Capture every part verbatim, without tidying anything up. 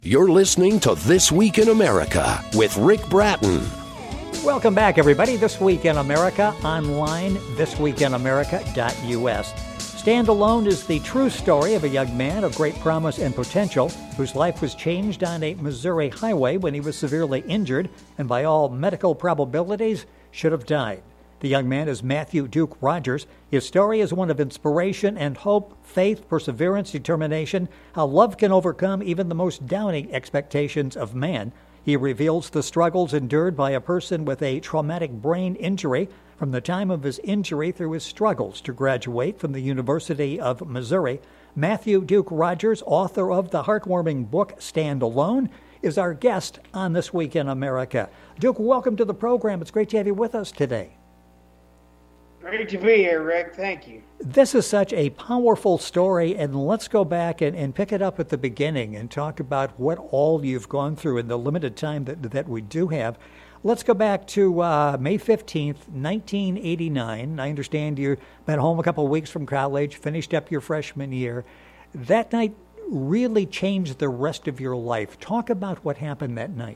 You're listening to This Week in America with Rick Bratton. Welcome back, everybody. This Week in America, online, this week in america dot u s. Stand Alone is the true story of a young man of great promise and potential whose life was changed on a Missouri highway when he was severely injured and by all medical probabilities should have died. The young man is Matthew Duke Rogers. His story is one of inspiration and hope, faith, perseverance, determination, how love can overcome even the most doubting expectations of man. He reveals the struggles endured by a person with a traumatic brain injury from the time of his injury through his struggles to graduate from the University of Missouri. Matthew Duke Rogers, author of the heartwarming book Stand Alone, is our guest on This Week in America. Duke, welcome to the program. It's great to have you with us today. Great to be here, Rick. Thank you. This is such a powerful story, and let's go back and, and pick it up at the beginning and talk about what all you've gone through in the limited time that, that we do have. Let's go back to uh, May fifteenth, nineteen eighty-nine. I understand you've been home a couple of weeks from college, finished up your freshman year. That night really changed the rest of your life. Talk about what happened that night.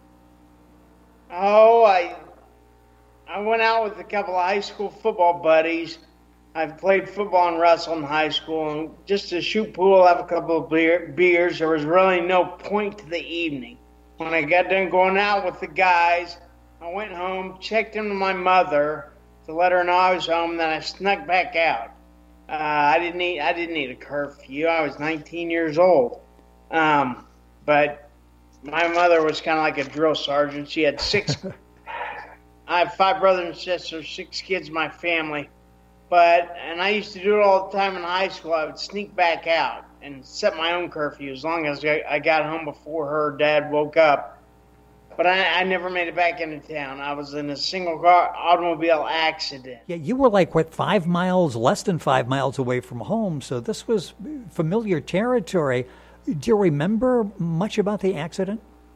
Oh, I... I went out with a couple of high school football buddies. I've played football and wrestled in high school, and just to shoot pool, have a couple of beer, beers. There was really no point to the evening. When I got done going out with the guys, I went home, checked into my mother to let her know I was home, then I snuck back out. Uh, I didn't need I didn't need a curfew. I was nineteen years old, um, but my mother was kind of like a drill sergeant. She had six. I have five brothers and sisters, six kids in my family. But, and I used to do it all the time in high school. I would sneak back out and set my own curfew as long as I got home before her dad woke up. But I, I never made it back into town. I was in a single car automobile accident. Yeah, you were like, what, five miles, less than five miles away from home. So this was familiar territory. Do you remember much about the accident?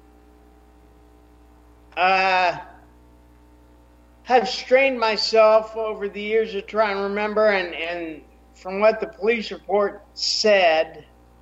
Uh... Have strained myself over the years to try and remember, and, and from what the police report said,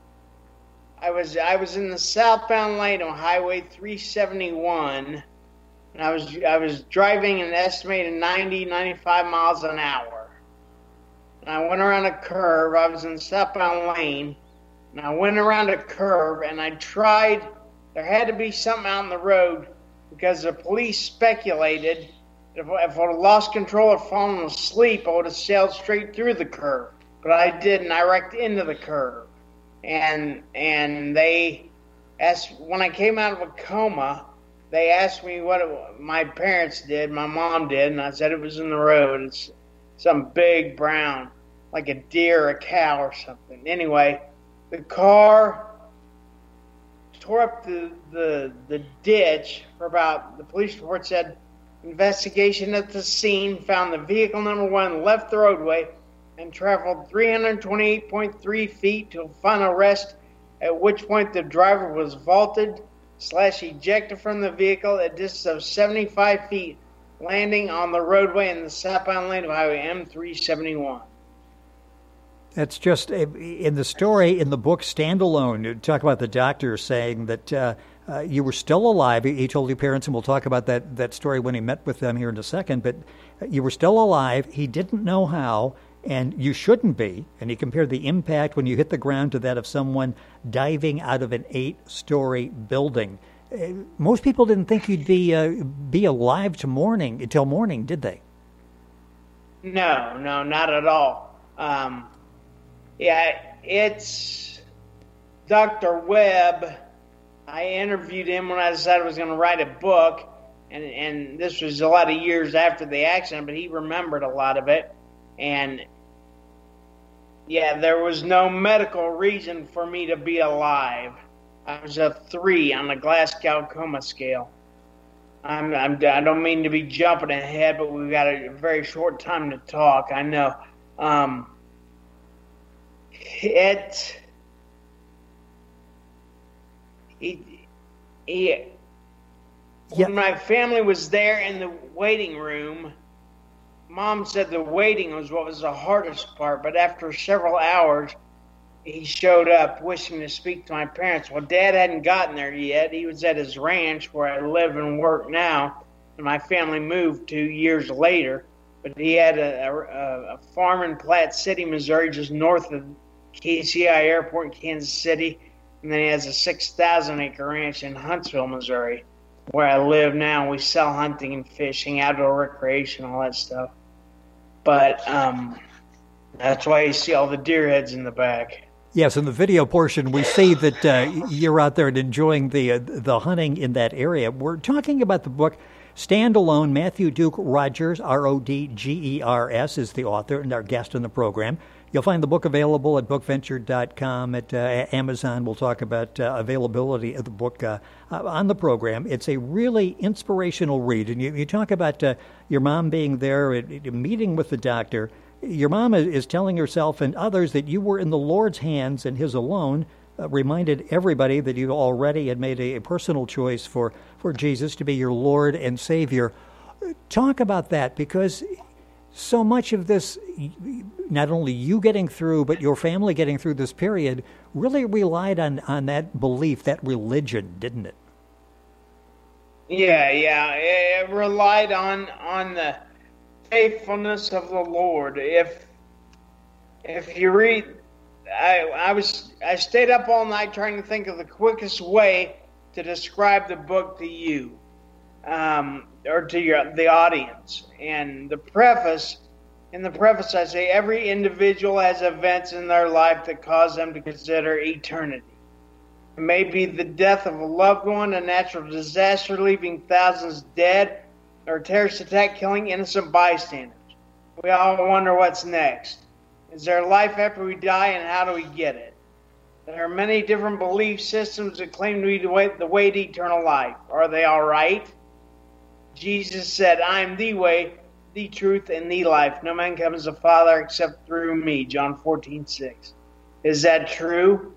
I was I was in the southbound lane of Highway three seventy-one, and I was I was driving an estimated ninety, ninety-five miles an hour. And I went around a curve. I was in the southbound lane, and I went around a curve, and I tried. There had to be something out on the road because the police speculated. If I, if I would have lost control or fallen asleep, I would have sailed straight through the curve. But I didn't. I wrecked into the curve. And and they asked, when I came out of a coma, they asked me what it, my parents did, my mom did, and I said it was in the road. It's some big brown, like a deer or a cow or something. Anyway, the car tore up the, the, the ditch for about, the police report said, investigation at the scene found the vehicle number one left the roadway and traveled three hundred twenty-eight point three feet to a final rest, at which point the driver was vaulted slash ejected from the vehicle at a distance of seventy-five feet, landing on the roadway in the southbound lane of Highway M three seventy-one. That's just, in the story, in the book Stand Alone, you talk about the doctor saying that uh, uh, you were still alive. He told your parents, and we'll talk about that, that story when he met with them here in a second, but you were still alive. He didn't know how, and you shouldn't be. And he compared the impact when you hit the ground to that of someone diving out of an eight-story building. Uh, most people didn't think you'd be uh, be alive to morning until morning, did they? No, no, not at all. Um, yeah, it's Doctor Webb. I interviewed him when I decided I was going to write a book, and, and this was a lot of years after the accident, but he remembered a lot of it. And, yeah, there was no medical reason for me to be alive. I was a three on the Glasgow Coma scale. I'm, I'm, I don't mean to be jumping ahead, but we've got a very short time to talk, I know. Um, it... He, he, yeah. When my family was there in the waiting room, Mom said the waiting was what was the hardest part, but after several hours, he showed up wishing to speak to my parents. Well, Dad hadn't gotten there yet. He was at his ranch where I live and work now, and my family moved two years later. But he had a, a, a farm in Platte City, Missouri, just north of K C I Airport in Kansas City. And then he has a six thousand acre ranch in Huntsville, Missouri, where I live now. We sell hunting and fishing, outdoor recreation, all that stuff. But um, that's why you see all the deer heads in the back. Yes, in the video portion, we see that uh, you're out there and enjoying the uh, the hunting in that area. We're talking about the book Stand Alone. Matthew Duke Rodgers, R O D G E R S, is the author and our guest in the program. You'll find the book available at book venture dot com, at uh, Amazon. We'll talk about uh, availability of the book uh, uh, on the program. It's a really inspirational read. And you, you talk about uh, your mom being there, at, at a meeting with the doctor. Your mom is telling herself and others that you were in the Lord's hands and His alone, uh, reminded everybody that you already had made a, a personal choice for, for Jesus to be your Lord and Savior. Talk about that, because so much of this, not only you getting through, but your family getting through this period, really relied on, on that belief, that religion, didn't it? Yeah, yeah. It relied on on the faithfulness of the Lord. If if you read, I I was I stayed up all night trying to think of the quickest way to describe the book to you, um, or to your the audience. And the preface, in the preface, I say every individual has events in their life that cause them to consider eternity. It may be the death of a loved one, a natural disaster leaving thousands dead, or a terrorist attack killing innocent bystanders. We all wonder what's next. Is there life after we die, and how do we get it? There are many different belief systems that claim to be the way, the way to eternal life. Are they all right? Jesus said, I am the way, the truth, and the life. No man comes to the Father except through me. John fourteen six. Is that true?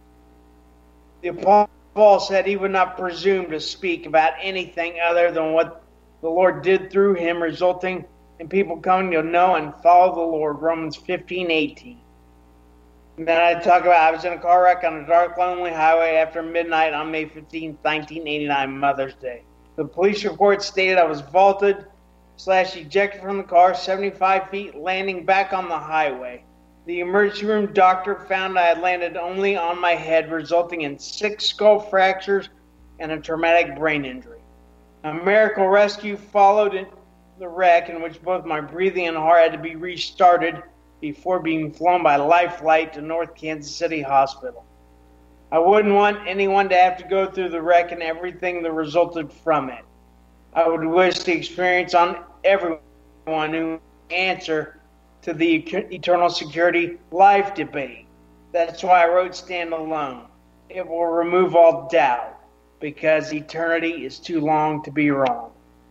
The Apostle Paul said he would not presume to speak about anything other than what the Lord did through him, resulting in people coming to know and follow the Lord. Romans fifteen eighteen. And then I talk about I was in a car wreck on a dark, lonely highway after midnight on May fifteenth, nineteen eighty-nine, Mother's Day. The police report stated I was vaulted slash ejected from the car seventy-five feet, landing back on the highway. The emergency room doctor found I had landed only on my head, resulting in six skull fractures and a traumatic brain injury. A miracle rescue followed in the wreck, in which both my breathing and heart had to be restarted before being flown by life flight to North Kansas City Hospital. I wouldn't want anyone to have to go through the wreck and everything that resulted from it. I would wish the experience on everyone who answer to the eternal security life debate. That's why I wrote Stand Alone. It will remove all doubt, because eternity is too long to be wrong.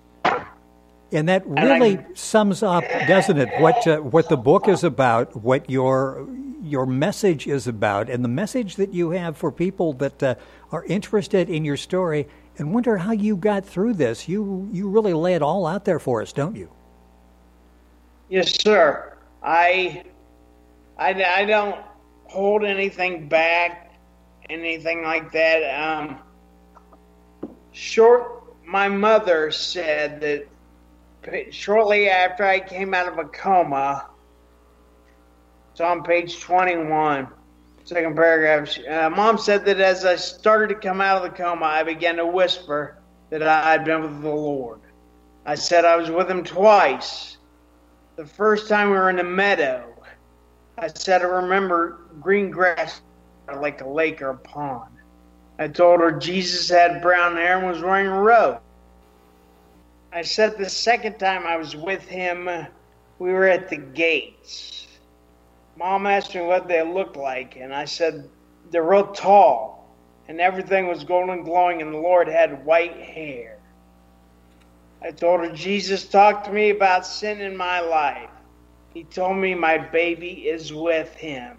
And that really and I, sums up, doesn't it, what uh, what the book is about, what your your message is about, and the message that you have for people that uh, are interested in your story and wonder how you got through this. You you really lay it all out there for us, don't you? Yes, sir. I, I, I don't hold anything back, anything like that. Um, short, my mother said that shortly after I came out of a coma, it's on page twenty-one, second paragraph, uh, Mom said that as I started to come out of the coma, I began to whisper that I had been with the Lord. I said I was with Him twice. The first time we were in the meadow, I said I remember green grass like a lake or a pond. I told her Jesus had brown hair and was wearing a robe. I said the second time I was with Him, we were at the gates. Mom asked me what they looked like, and I said they're real tall, and everything was golden glowing, and the Lord had white hair. I told her Jesus talked to me about sin in my life. He told me my baby is with Him.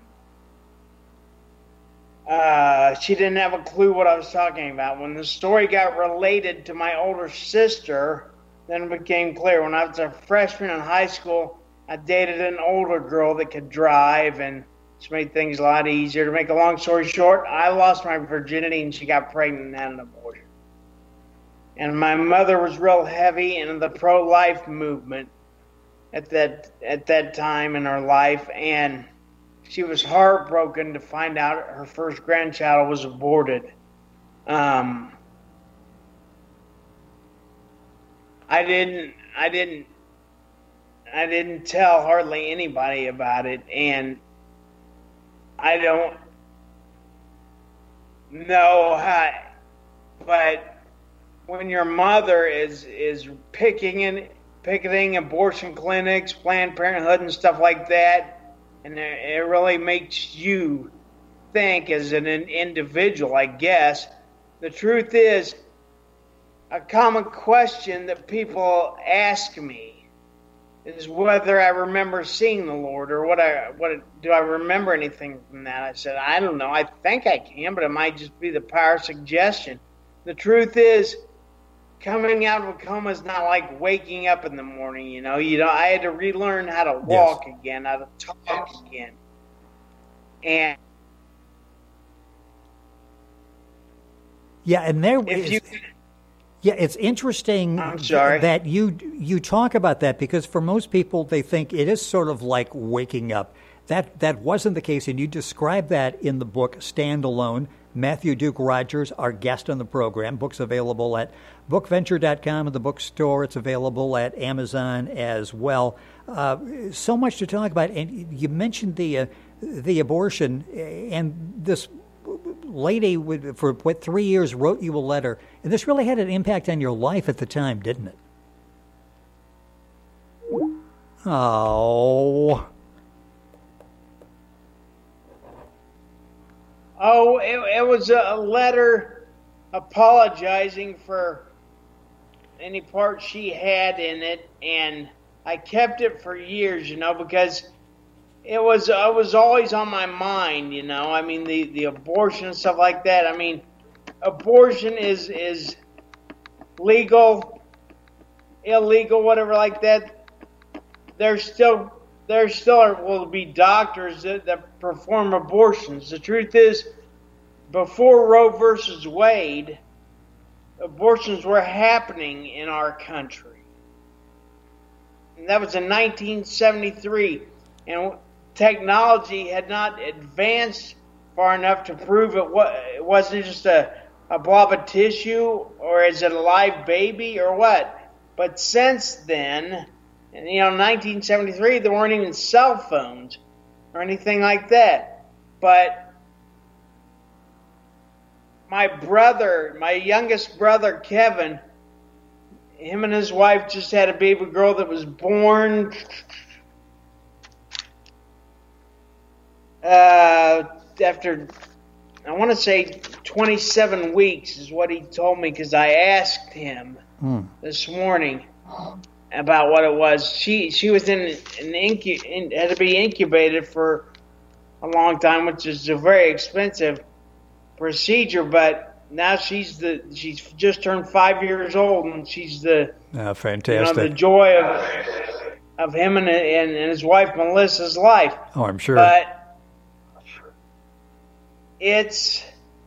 Uh, she didn't have a clue what I was talking about. When the story got related to my older sister, then it became clear. When I was a freshman in high school, I dated an older girl that could drive, and Which made things a lot easier. To make a long story short, I lost my virginity and she got pregnant and had an abortion. And my mother was real heavy in the pro-life movement at that at that time in her life, and she was heartbroken to find out her first grandchild was aborted. Um, I didn't, I didn't, I didn't tell hardly anybody about it, and I don't know how, but when your mother is is picking and picketing abortion clinics, Planned Parenthood, and stuff like that, and it really makes you think as an individual, I guess. The truth is, a common question that people ask me is whether I remember seeing the Lord, or what I what do I remember anything from that. I said, I don't know. I think I can, but it might just be the power of suggestion. The truth is, coming out of a coma is not like waking up in the morning. You know, you know, I had to relearn how to walk yes. again, how to talk again, and yeah, and there if is. You, Yeah, it's interesting I'm sorry. that you you talk about that, because for most people they think it is sort of like waking up. That that wasn't the case, and you describe that in the book Stand Alone. Matthew Duke Rogers, our guest on the program. Book's available at book venture dot com in the bookstore. It's available at Amazon as well. Uh, so much to talk about, and you mentioned the uh, the abortion, and this lady would, for what, three years wrote you a letter, and this really had an impact on your life at the time, didn't it? Oh. Oh, it, it was a letter apologizing for any part she had in it, and I kept it for years, you know, because it was it was always on my mind, you know. I mean, the, the abortion and stuff like that. I mean, abortion is is legal, illegal, whatever like that. There's still there still will be doctors that, that perform abortions. The truth is, before Roe versus Wade, abortions were happening in our country, and that was in nineteen seventy-three, and technology had not advanced far enough to prove it, wa- it wasn't just a, a blob of tissue, or is it a live baby, or what. But since then, and, you know, nineteen seventy-three, there weren't even cell phones or anything like that. But my brother, my youngest brother, Kevin, him and his wife just had a baby girl that was born Uh, after, I want to say twenty-seven weeks is what he told me, because I asked him mm. this morning about what it was. She she was in an incu- in, had to be incubated for a long time, which is a very expensive procedure. But now she's the she's just turned five years old, and she's the oh, fantastic. You know, the joy of of him and, and and his wife Melissa's life. Oh, I'm sure. But it's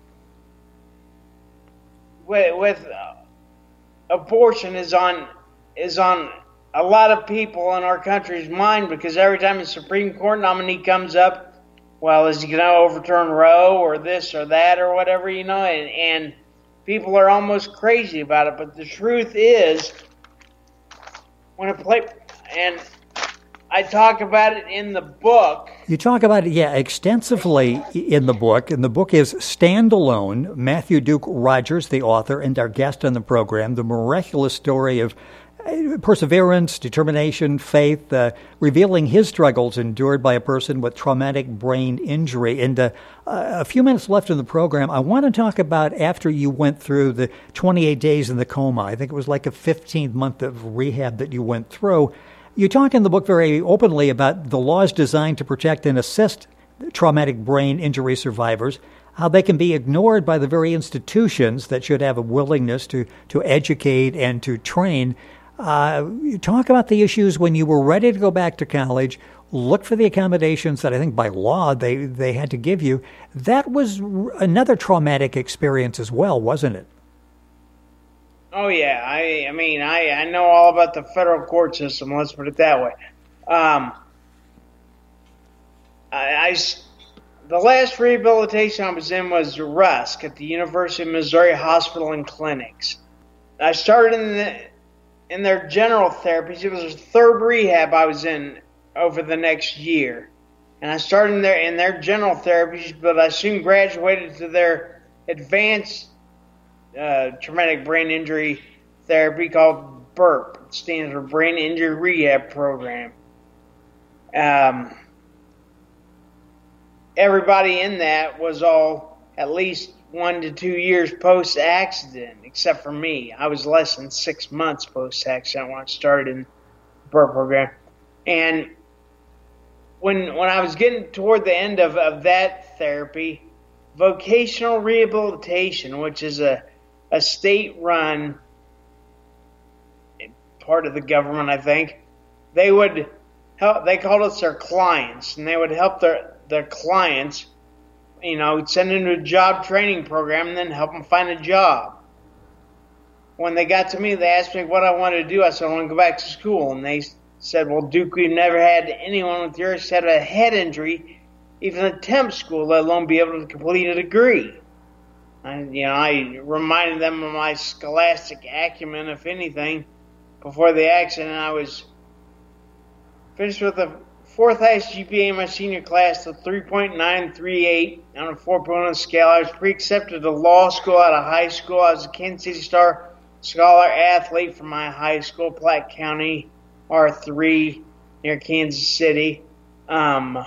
with, with uh, abortion is on is on a lot of people in our country's mind, because every time a Supreme Court nominee comes up, well, is he going to overturn Roe or this or that or whatever, you know, and, and people are almost crazy about it. But the truth is, when a play, and I talk about it in the book. You talk about it, yeah, extensively in the book. And the book is Stand Alone, Matthew Duke Rogers, the author, and our guest on the program, the miraculous story of perseverance, determination, faith, uh, revealing his struggles endured by a person with traumatic brain injury. And uh, a few minutes left in the program, I want to talk about after you went through the twenty-eight days in the coma. I think it was like a fifteen month of rehab that you went through. You talk in the book very openly about the laws designed to protect and assist traumatic brain injury survivors, how they can be ignored by the very institutions that should have a willingness to, to educate and to train. Uh, you talk about the issues when you were ready to go back to college. look for the accommodations that I think by law they, they had to give you. That was another traumatic experience as well, wasn't it? Oh, yeah. I I mean, I, I know all about the federal court system, let's put it that way. Um, I, I, the last rehabilitation I was in was Rusk at the University of Missouri Hospital and Clinics. I started in, the, in their general therapies. It was the third rehab I was in over the next year. And I started in their, in their general therapies, but I soon graduated to their advanced Uh, traumatic brain injury therapy called BURP. It stands for Brain Injury Rehab Program. Um, everybody in that was all at least one to two years post-accident, except for me. I was less than six months post-accident when I started in the BURP program. And when when I was getting toward the end of, of that therapy, vocational rehabilitation, which is a a state-run part of the government, I think, they would help. They called us their clients, and they would help their their clients, you know, send them to a job training program, and then help them find a job. When they got to me, they asked me what I wanted to do. I said, I want to go back to school, and they said, well, Duke, we've never had anyone with yours had a head injury even attempt school, let alone be able to complete a degree. And, you know, I reminded them of my scholastic acumen, if anything. Before the accident, I was finished with a fourth highest G P A in my senior class, a three point nine three eight on a four point oh scale. I was pre-accepted to law school out of high school. I was a Kansas City Star Scholar athlete from my high school, Platte County, R three, near Kansas City. Um...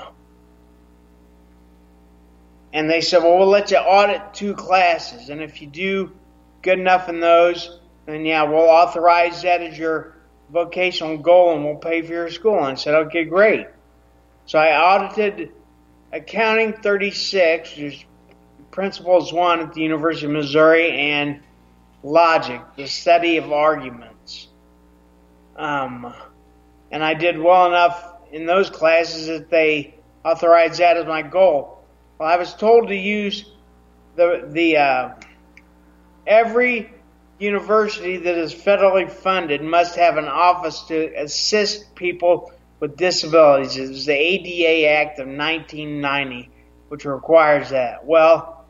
And they said, well, we'll let you audit two classes. And if you do good enough in those, then, yeah, we'll authorize that as your vocational goal and we'll pay for your school. And I said, okay, great. So I audited Accounting thirty-six, which is Principles one at the University of Missouri, and Logic, the study of arguments. Um, and I did well enough in those classes that they authorized that as my goal. Well, I was told to use the the uh, every university that is federally funded must have an office to assist people with disabilities. It was the A D A Act of nineteen ninety, which requires that. Well,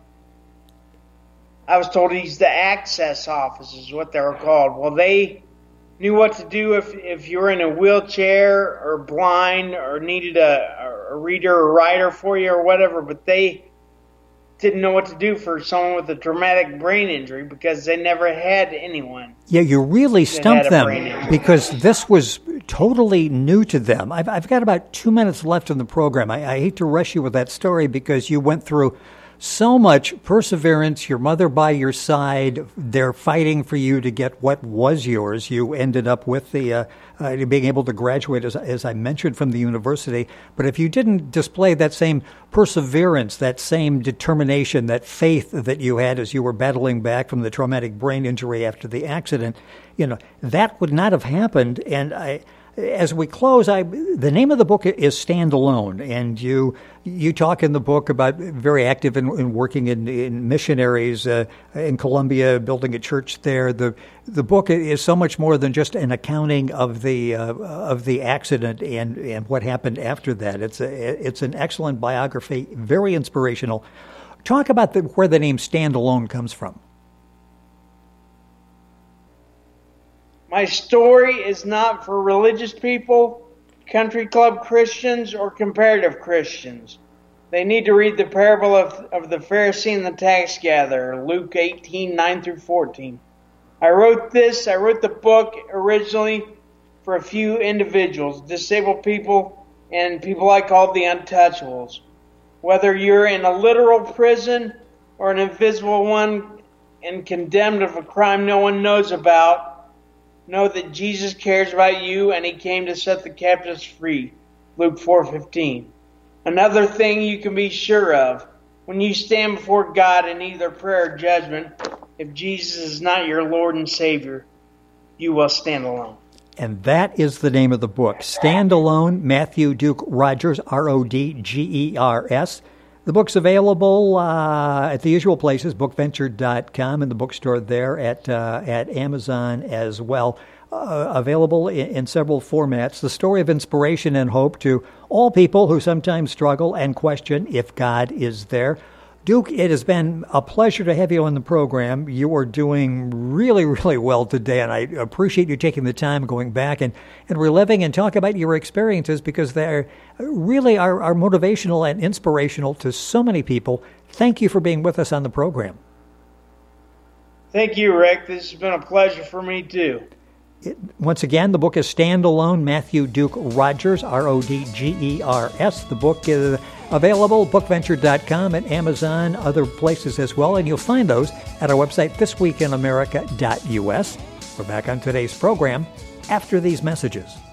I was told to use the access offices, what they were called. Well, they knew what to do if, if you were in a wheelchair or blind or needed a, a reader or writer for you or whatever, but they didn't know what to do for someone with a traumatic brain injury because they never had anyone. Yeah, you really stumped them because this was totally new to them. I've, I've got about two minutes left in the program. I, I hate to rush you with that story because you went through so much perseverance, your mother by your side, they're fighting for you to get what was yours. You ended up with the uh, uh, being able to graduate, as, as I mentioned, from the university. But if you didn't display that same perseverance, that same determination, that faith that you had as you were battling back from the traumatic brain injury after the accident, you know, that would not have happened. And I... As we close, I, the name of the book is Stand Alone, and you you talk in the book about very active in, in working in, in missionaries uh, in Colombia, building a church there. The the book is so much more than just an accounting of the uh, of the accident and, and what happened after that. It's a, it's an excellent biography, very inspirational. Talk about the, where the name Stand Alone comes from. My story is not for religious people, country club Christians, or comparative Christians. They need to read the parable of, of the Pharisee and the tax gatherer, Luke eighteen, nine through fourteen. I wrote this, I wrote the book originally for a few individuals, disabled people, and people I call the untouchables. Whether you're in a literal prison or an invisible one and condemned of a crime no one knows about, know that Jesus cares about you and he came to set the captives free. Luke four fifteen. Another thing you can be sure of, when you stand before God in either prayer or judgment, if Jesus is not your Lord and Savior, you will stand alone. And that is the name of the book, Stand Alone, Matthew Duke Rodgers, R O D G E R S. The book's available uh, at the usual places, book venture dot com, and the bookstore there at uh, at Amazon as well. Uh, available in, in several formats. The story of inspiration and hope to all people who sometimes struggle and question if God is there. Duke, it has been a pleasure to have you on the program. You are doing really, really well today, and I appreciate you taking the time going back and, and reliving and talk about your experiences, because they really are, are motivational and inspirational to so many people. Thank you for being with us on the program. Thank you, Rick. This has been a pleasure for me, too. It, once again, the book is Stand Alone, Matthew Duke Rodgers, R O D G E R S. The book is available, book venture dot com, at Amazon, other places as well, and you'll find those at our website, this week in america dot u s. We're back on today's program after these messages.